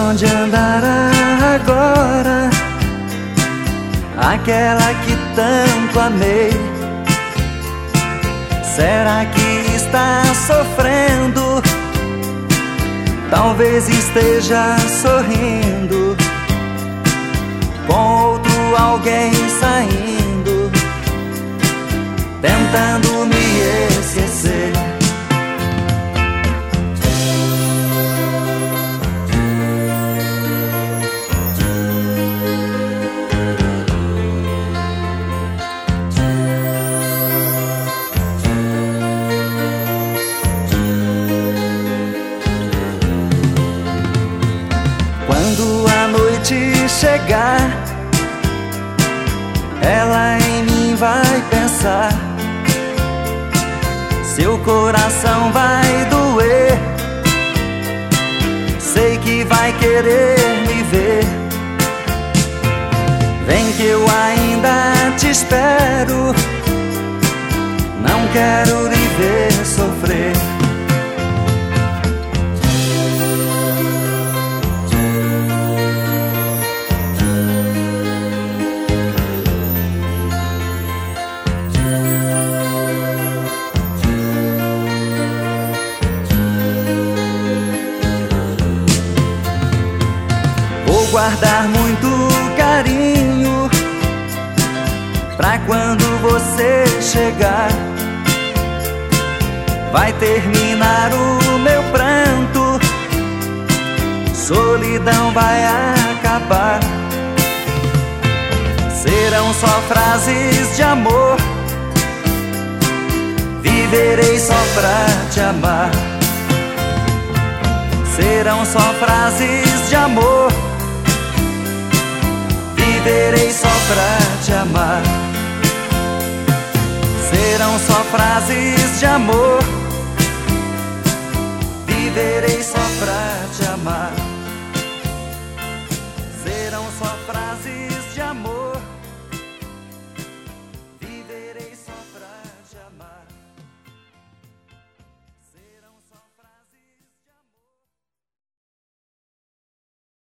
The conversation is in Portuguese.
onde andará agora aquela que tanto amei? Será que está sofrendo? Talvez esteja sorrindo com outro alguém saindo, tentando me esquecer. Quando a noite chegar, ela em mim vai pensar, seu coração vai doer, sei que vai querer me ver. Vem que eu ainda te espero, não quero lhe ver sofrer. Guardar muito carinho pra quando você chegar. Vai terminar o meu pranto, solidão vai acabar. Serão só frases de amor, viverei só pra te amar. Serão só frases de amor, viverei só pra te amar. Serão só frases de amor, viverei só pra te amar.